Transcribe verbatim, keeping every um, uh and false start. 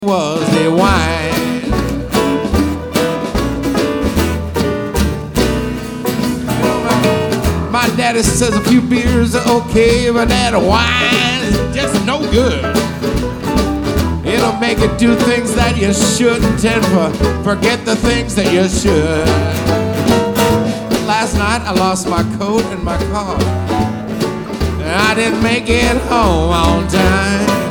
Was the wine. My daddy says a few beers are okay, but that wine is just no good. It'll make you do things that you shouldn't and for, forget the things that you should. Last night I lost my coat and my car, and I didn't make it home on time.